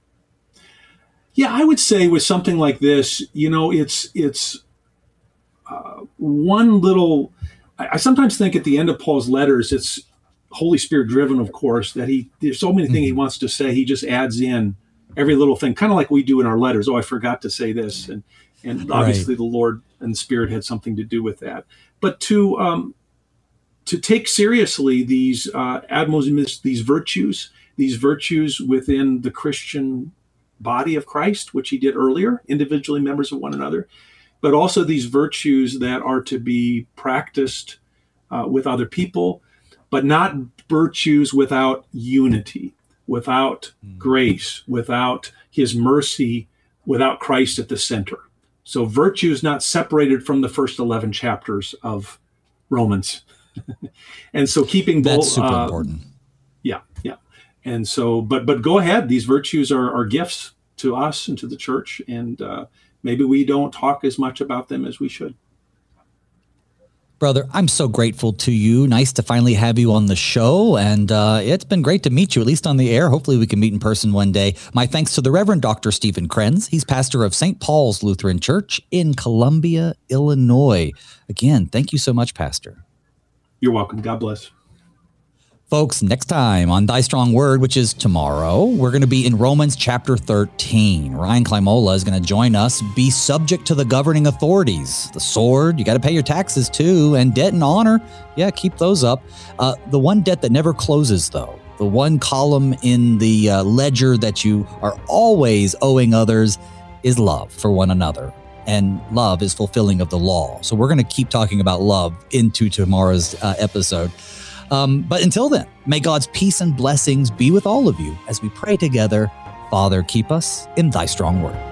Yeah, I would say with something like this, you know, it's it's uh, one little, I, I sometimes think at the end of Paul's letters, it's Holy Spirit driven, of course, that he, there's so many things he wants to say, he just adds in every little thing, kind of like we do in our letters. Oh, I forgot to say this. And and obviously right. the Lord and the Spirit had something to do with that. But to um, to take seriously these uh, admonitions, these virtues, these virtues within the Christian body of Christ, which he did earlier, individually members of one another, but also these virtues that are to be practiced uh, with other people, but not virtues without unity, without mm. grace, without his mercy, without Christ at the center. So virtue is not separated from the first eleven chapters of Romans. And so keeping both. That's super uh, important. Yeah, yeah. And so, but but go ahead. These virtues are, are gifts to us and to the church. And uh, maybe we don't talk as much about them as we should. Brother, I'm so grateful to you. Nice to finally have you on the show. And uh, it's been great to meet you, at least on the air. Hopefully we can meet in person one day. My thanks to the Reverend Doctor Stephen Krenz. He's pastor of Saint Paul's Lutheran Church in Columbia, Illinois. Again, thank you so much, Pastor. You're welcome. God bless. Folks, next time on Thy Strong Word, which is tomorrow, we're going to be in Romans chapter thirteen. Ryan Klimola is going to join us. Be subject to the governing authorities. The sword, you got to pay your taxes too, and debt and honor, yeah, keep those up. Uh, the one debt that never closes, though, the one column in the uh, ledger that you are always owing others is love for one another. And love is fulfilling of the law. So we're going to keep talking about love into tomorrow's uh, episode. Um, but until then, may God's peace and blessings be with all of you as we pray together. Father, keep us in Thy strong word.